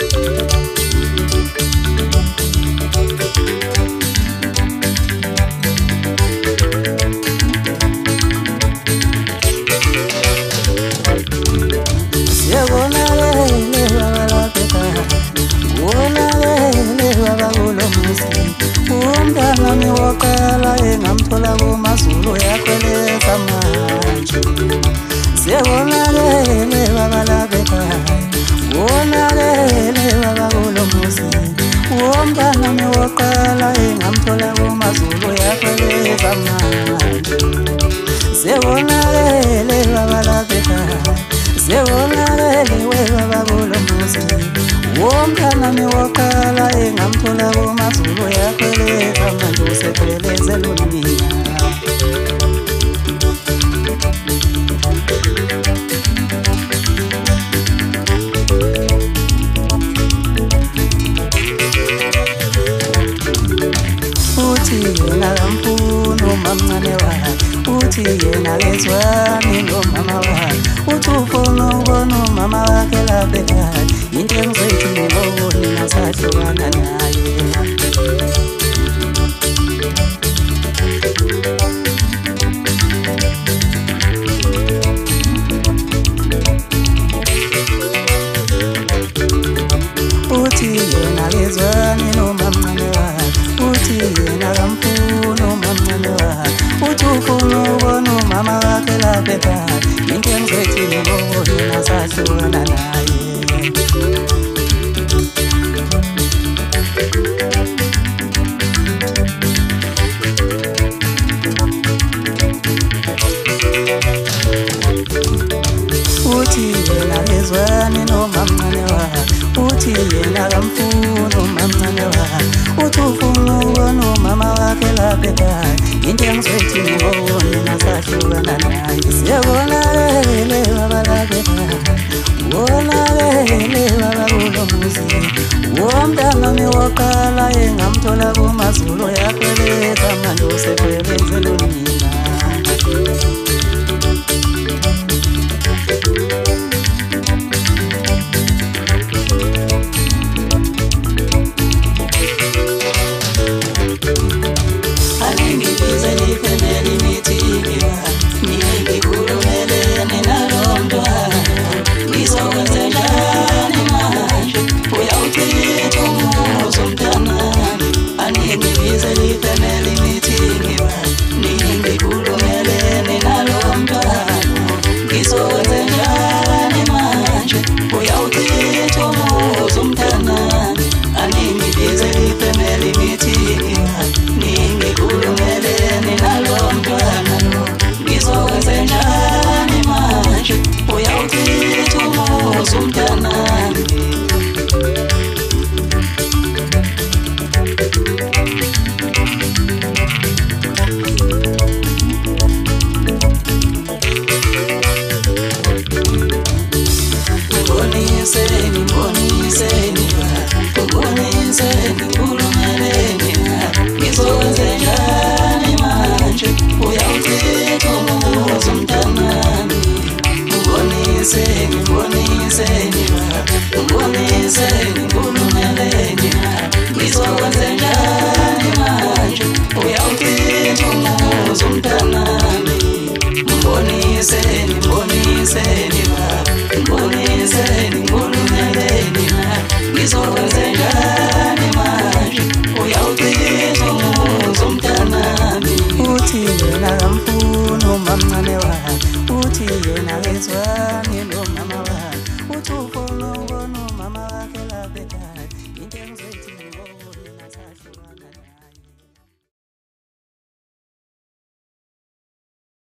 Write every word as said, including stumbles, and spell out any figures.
Wakala engamthola kuMazulu yakhweleza manje siyabonakele baba labekhaya wonakele baba kulo muzi womntana miwaqala engamthola kuMazulu yakhweleza manje siyabonakele baba labekhaya siyabonakele we baba kulo muzi womntana miwaqala engamthola kuMazulu yakhweleza manje usekhweleze lunina uthi yena kamfuna umamncane wakhe uthi yena kezwani nomama wakhe uthi ufuna ukubona umama wakhe lapha ekhaya into engizoyithi ngoku nina sahlukana naye uthi yena kezwani nomamncane wakhe uthi yena kamfuna umamncane wakhe uthi ufuna ukubona umama wakhe lapha ekhaya into engizoyithi ngoku nina sahlukana naye uthi yena kezwani nomamncane wakhe uthi yena kamfuna umamncane wakhe uthi ufuna ukubona umama wakhe lapha ekhaya into engizoyithi ngoku nina sahlukana naye siyabonakele baba lapha ekhaya wonakele baba kulo muzi womntana miwaqala engamthola kuMazulu yakhweleza manje usekhweleze lunina Mboniseni, mboniseni, ngolungeleni, ngizokwenza